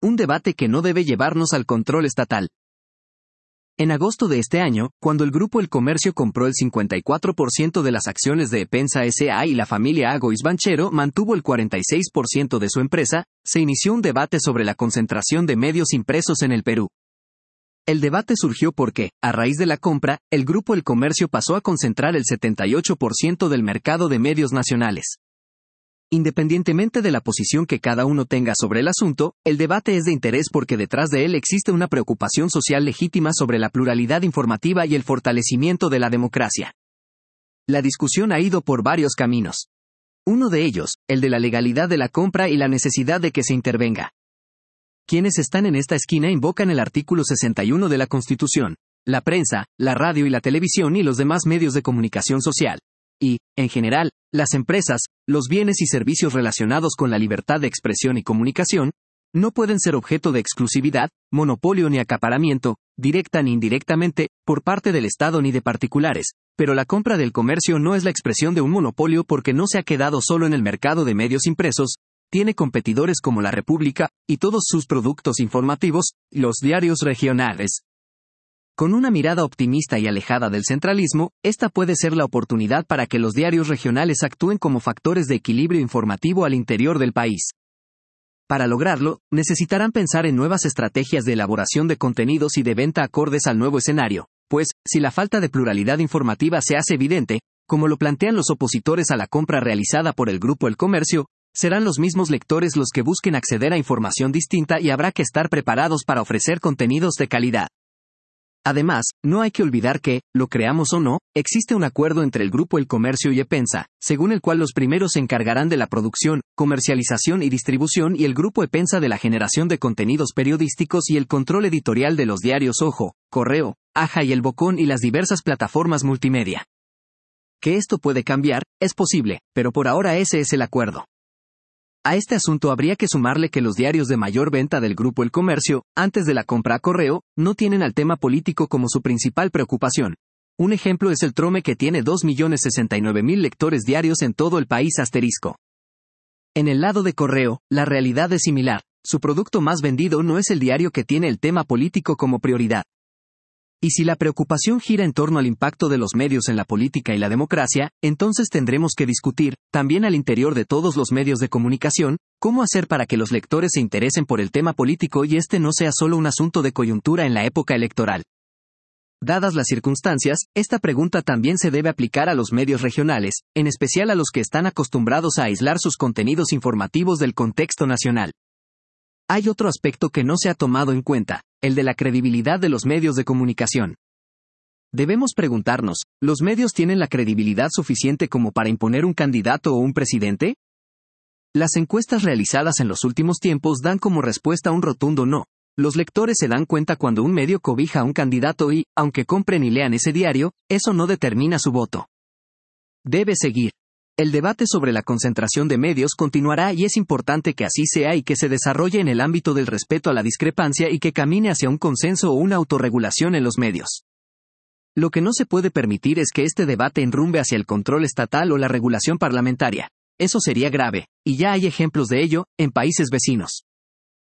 un debate que no debe llevarnos al control estatal. En agosto de este año, cuando el grupo El Comercio compró el 54% de las acciones de Epensa S.A. y la familia Agois Banchero mantuvo el 46% de su empresa, se inició un debate sobre la concentración de medios impresos en el Perú. El debate surgió porque, a raíz de la compra, el grupo El Comercio pasó a concentrar el 78% del mercado de medios nacionales. Independientemente de la posición que cada uno tenga sobre el asunto, el debate es de interés porque detrás de él existe una preocupación social legítima sobre la pluralidad informativa y el fortalecimiento de la democracia. La discusión ha ido por varios caminos. Uno de ellos, el de la legalidad de la compra y la necesidad de que se intervenga. Quienes están en esta esquina invocan el artículo 61 de la Constitución, la prensa, la radio y la televisión y los demás medios de comunicación social. Y, en general, las empresas, los bienes y servicios relacionados con la libertad de expresión y comunicación, no pueden ser objeto de exclusividad, monopolio ni acaparamiento, directa ni indirectamente, por parte del Estado ni de particulares, pero la compra del comercio no es la expresión de un monopolio porque no se ha quedado solo en el mercado de medios impresos, tiene competidores como La República, y todos sus productos informativos, los diarios regionales. Con una mirada optimista y alejada del centralismo, esta puede ser la oportunidad para que los diarios regionales actúen como factores de equilibrio informativo al interior del país. Para lograrlo, necesitarán pensar en nuevas estrategias de elaboración de contenidos y de venta acordes al nuevo escenario, pues, si la falta de pluralidad informativa se hace evidente, como lo plantean los opositores a la compra realizada por el grupo El Comercio, serán los mismos lectores los que busquen acceder a información distinta y habrá que estar preparados para ofrecer contenidos de calidad. Además, no hay que olvidar que, lo creamos o no, existe un acuerdo entre el grupo El Comercio y Epensa, según el cual los primeros se encargarán de la producción, comercialización y distribución y el grupo Epensa de la generación de contenidos periodísticos y el control editorial de los diarios Ojo, Correo, Aja y El Bocón y las diversas plataformas multimedia. Que esto puede cambiar, es posible, pero por ahora ese es el acuerdo. A este asunto habría que sumarle que los diarios de mayor venta del grupo El Comercio, antes de la compra a Correo, no tienen al tema político como su principal preocupación. Un ejemplo es el Trome que tiene 2.069.000 lectores diarios en todo el país *. En el lado de Correo, la realidad es similar, su producto más vendido no es el diario que tiene el tema político como prioridad. Y si la preocupación gira en torno al impacto de los medios en la política y la democracia, entonces tendremos que discutir, también al interior de todos los medios de comunicación, cómo hacer para que los lectores se interesen por el tema político y este no sea solo un asunto de coyuntura en la época electoral. Dadas las circunstancias, esta pregunta también se debe aplicar a los medios regionales, en especial a los que están acostumbrados a aislar sus contenidos informativos del contexto nacional. Hay otro aspecto que no se ha tomado en cuenta, el de la credibilidad de los medios de comunicación. Debemos preguntarnos, ¿los medios tienen la credibilidad suficiente como para imponer un candidato o un presidente? Las encuestas realizadas en los últimos tiempos dan como respuesta un rotundo no. Los lectores se dan cuenta cuando un medio cobija a un candidato y, aunque compren y lean ese diario, eso no determina su voto. Debe seguir. El debate sobre la concentración de medios continuará y es importante que así sea y que se desarrolle en el ámbito del respeto a la discrepancia y que camine hacia un consenso o una autorregulación en los medios. Lo que no se puede permitir es que este debate enrumbe hacia el control estatal o la regulación parlamentaria. Eso sería grave, y ya hay ejemplos de ello, en países vecinos.